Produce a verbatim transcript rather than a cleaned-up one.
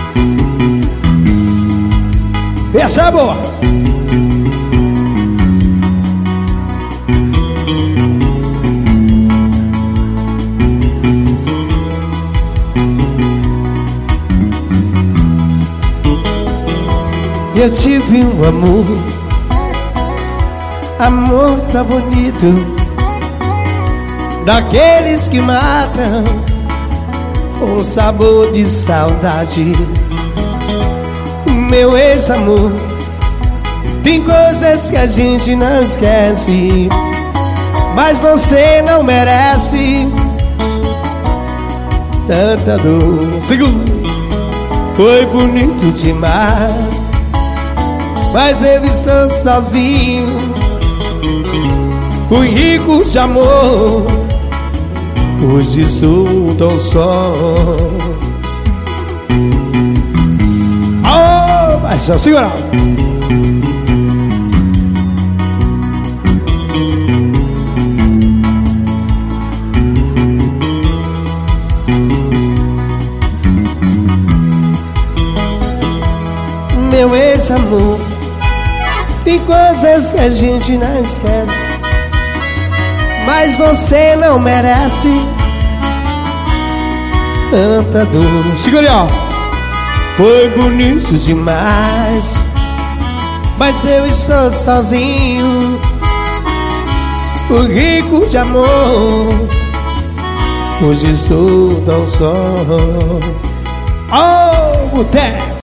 Essa é boa. Eu tive um amor, amor tá bonito, daqueles que matam com sabor de saudade. Meu ex-amor, tem coisas que a gente não esquece, mas você não merece tanta dor. Segundo, foi bonito demais, mas eu estou sozinho. Fui rico de amor, hoje sou tão só. Oh, vai só segurar. Meu ex-amor, tem coisas que a gente não esquece, mas você não merece tanta dor. Segura aí, ó. Foi bonito demais, mas eu estou sozinho. O rico de amor, hoje sou tão só. Oh, boteco.